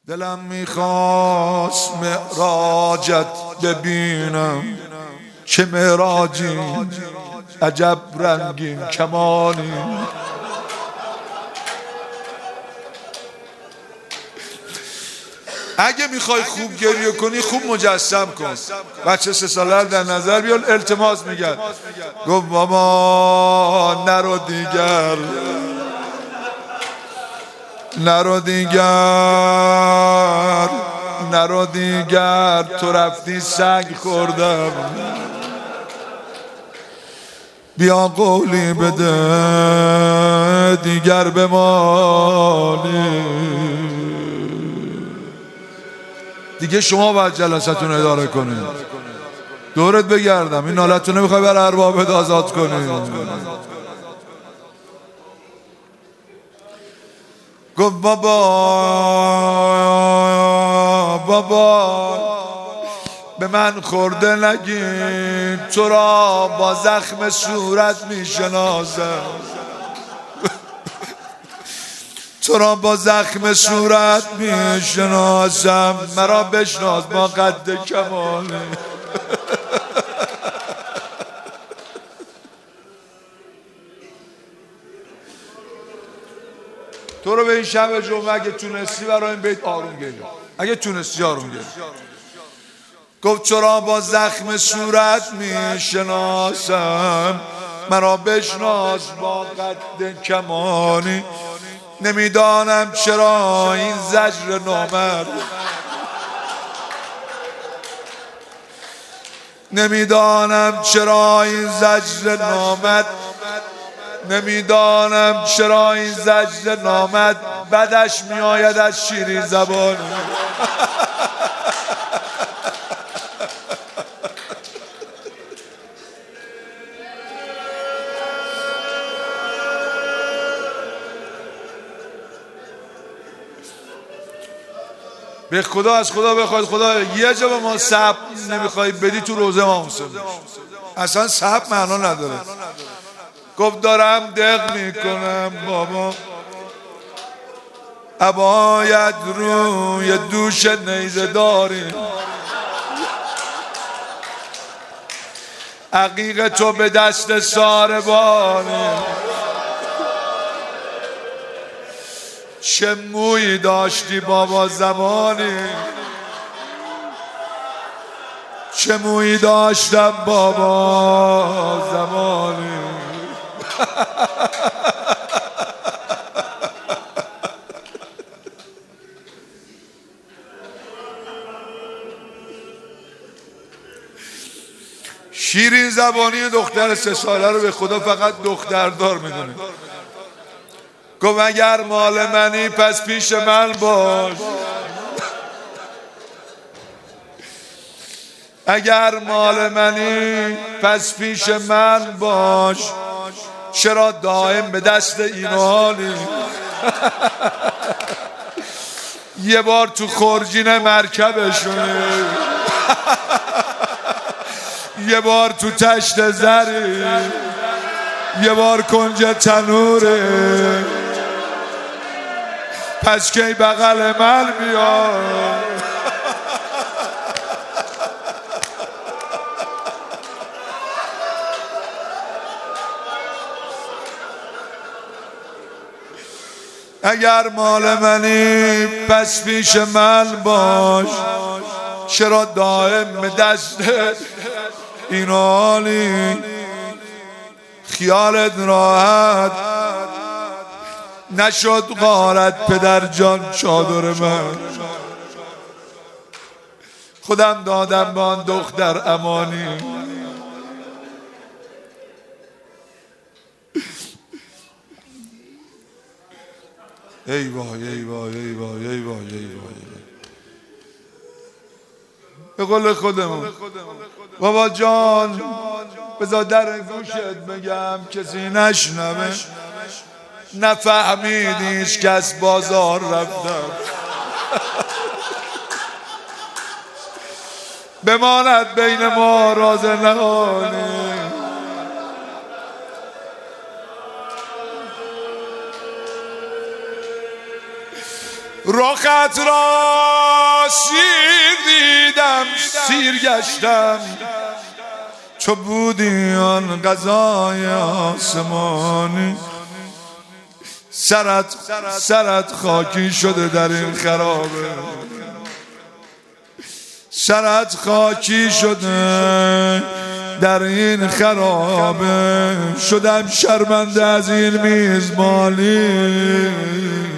دلم میخواست معراجت ببینم، چه معراجی عجب رنگین کمانی. اگه میخوای خوب گریه کنی خوب مجسم کن. بچه 3 ساله در نظر بیار، التماس میگرد، گفت بابا نرو دیگر، نرو دیگر، نرو دیگر، تو رفتی سگ خوردم، بیا قولی بده دیگر بمانی. دیگه شما باید جلساتون اداره کنید، دورت بگردم، این حالتو نمیخوای بر اربابت آزاد کنی. گفت بابا به من خورده نگین، تو را با زخم صورت میشناسم، تو را با زخم صورت میشناسم، مرا بشناس با قد کمالی. تو رو به این شب جمعه اگه تونستی برای این بیت آروم گریم، اگه تونستی آروم گریم. گفت چرا با زخم صورت میشناسم، مرا بشناس با قد کمانی. نمیدانم چرا این زجر نامرد، نمیدانم چرا این زجر نامد، نمیدانم چرا این زجر نامد، بدش میآید از شیرین زبان. به خدا از خدا بخواید، خدا یه جا به ما صبر نمیخوای بدی تو روزه ما موسیم، اصلا صبر معنا نداره. گفت دارم دق میکنم بابا، عبایت روی دوش نیزه داری، عقیق تو به دست ساربانی. چه مویی داشتی بابا زمانی، چه مویی داشتم بابا زمانی. شیرین زبانی دختر 3 ساله رو به خدا فقط دختردار میدونه. گفت اگر مال منی پس پیش من باش، اگر مال منی پس پیش من باش، چرا دائم به دست این حالی. یه بار تو خورجین مرکبشونی، یه بار تو تشت زری، یه بار کنج تنوره، پس کی بغل من بیا. اگر مال منی پس پیش من باش، چرا دائم به دست این حالی. خیالت راحت نشد غارت پدر جان چادر من، خودم دادم به آن دختر امانی. ای وای ای وای ای وای ای وای ای وای. به قول خودمون بابا جان بذار در گوشت بگم کسی نشنوه، نفهمید هیچ کس بازار رفتم، بماند بین ما راز نهانی. رخت را سیر دیدم سیر گشتم چو بودی آن قضای آسمانی سرت خاکی شده در این خرابه سرت خاکی شده در این خرابه شدم شرمنده از این میزبانی